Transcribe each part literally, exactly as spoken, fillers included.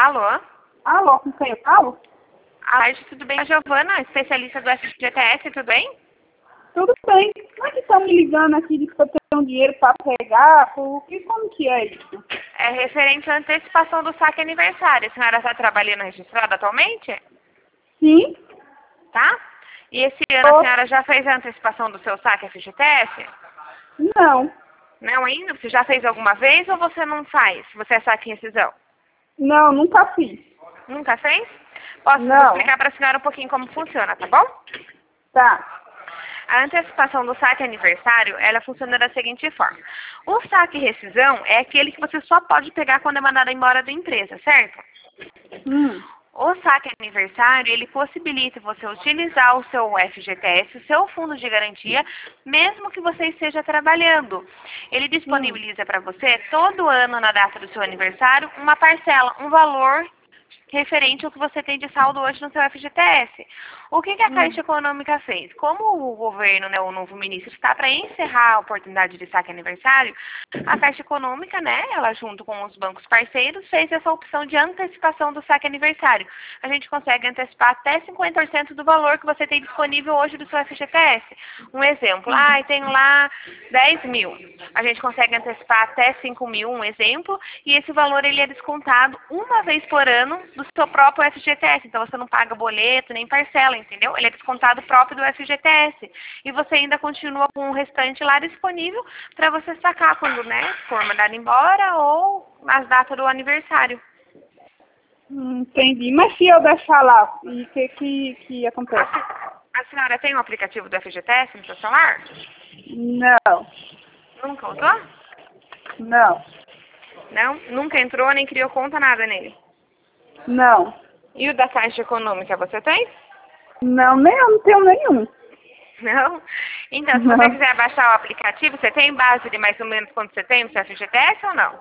Alô? Alô, com quem eu falo? Ah, tudo bem? A Giovana, especialista do F G T S, tudo bem? Tudo bem. Como é que estão me ligando aqui de que eu tenho dinheiro para pegar? Por que, como que é isso? É referente à antecipação do saque aniversário. A senhora está trabalhando registrada atualmente? Sim? Tá? E esse ano a Ô, senhora já fez a antecipação do seu saque F G T S? não. Não ainda? Você já fez alguma vez ou você não faz? Você é saque em rescisão? Não, nunca fiz. Nunca fez? Posso Não. explicar para a senhora um pouquinho como funciona, tá bom? Tá. A antecipação do saque aniversário, ela funciona da seguinte forma. O saque rescisão é aquele que você só pode pegar quando é mandado embora da empresa, certo? Hum. O saque aniversário, ele possibilita você utilizar o seu F G T S, o seu fundo de garantia, mesmo que você esteja trabalhando. Ele Hum. disponibiliza para você, todo ano, na data do seu aniversário, uma parcela, um valor referente ao que você tem de saldo hoje no seu F G T S. O que, que a Hum. Caixa Econômica fez? Como o governo, né, o novo ministro, está para encerrar a oportunidade de saque aniversário, a Caixa Econômica, né, ela junto com os bancos parceiros, fez essa opção de antecipação do saque aniversário. A gente consegue antecipar até cinquenta por cento do valor que você tem disponível hoje do seu F G T S. Um exemplo, ah, eu tenho lá dez mil. A gente consegue antecipar até cinco mil, um exemplo, e esse valor ele é descontado uma vez por ano do seu próprio F G T S. Então você não paga boleto nem parcela, entendeu? Ele é descontado próprio do F G T S. E você ainda continua com o restante lá disponível para você sacar quando, né, for mandado embora ou nas datas do aniversário. Hum, entendi. Mas se eu deixar lá, e o que, que que acontece? A, se- a senhora tem o aplicativo do F G T S no seu celular? Não. Nunca usou? Não. Não? Nunca entrou nem criou conta nada nele? Não. E o da Caixa Econômica você tem? Não, nem eu não tenho nenhum. Não? Então, se Não. você quiser baixar o aplicativo, você tem base de mais ou menos quanto você tem no seu F G T S ou não?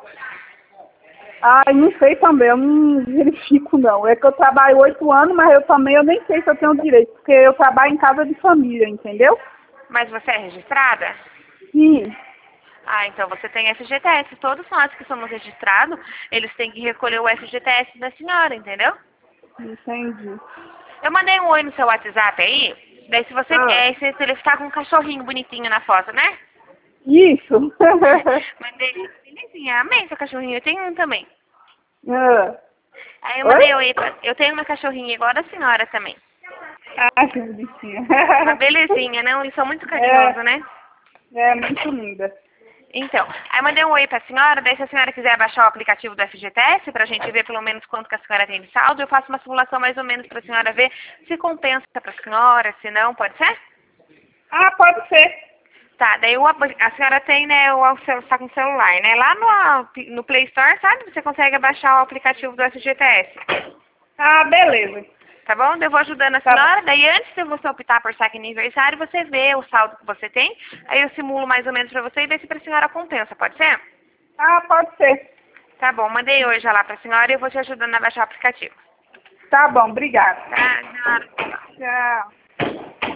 Ai, não sei também, eu não verifico não. É que eu trabalho oito anos, mas eu também eu nem sei se eu tenho direito, porque eu trabalho em casa de família, entendeu? Mas você é registrada? Sim, Ah, então você tem F G T S. Todos nós que somos registrados, eles têm que recolher o F G T S da senhora, entendeu? entendi. Eu mandei um oi no seu WhatsApp aí, daí se você Ah, quer, você ele está com um cachorrinho bonitinho na foto, né? isso. Mandei, belezinha, amei seu cachorrinho, eu tenho um também. Ah. Aí eu mandei Oi? oi, pra- eu tenho uma cachorrinha igual a da senhora também. Ah, que bonitinha. Uma belezinha, não? Eles são muito É, carinhosos, né? é muito linda. Então, aí eu mandei um oi pra senhora, daí se a senhora quiser baixar o aplicativo do F G T S pra gente ver pelo menos quanto que a senhora tem de saldo, eu faço uma simulação mais ou menos pra senhora ver se compensa pra senhora, se não, pode ser? Ah, pode ser. Tá, daí o, apli- a senhora tem, né, o celu- tá com o celular, né? Lá no, app- no Play Store, sabe? Você consegue baixar o aplicativo do F G T S. Ah, beleza. Tá bom? Eu vou ajudando a Tá bom. senhora, daí antes de você optar por saque aniversário, você vê o saldo que você tem, aí eu simulo mais ou menos pra você e vê se pra senhora compensa, pode ser? Ah, pode ser. Tá bom, mandei hoje já lá pra senhora e eu vou te ajudando a baixar o aplicativo. Tá bom, obrigada. Tá, de nada. Tchau.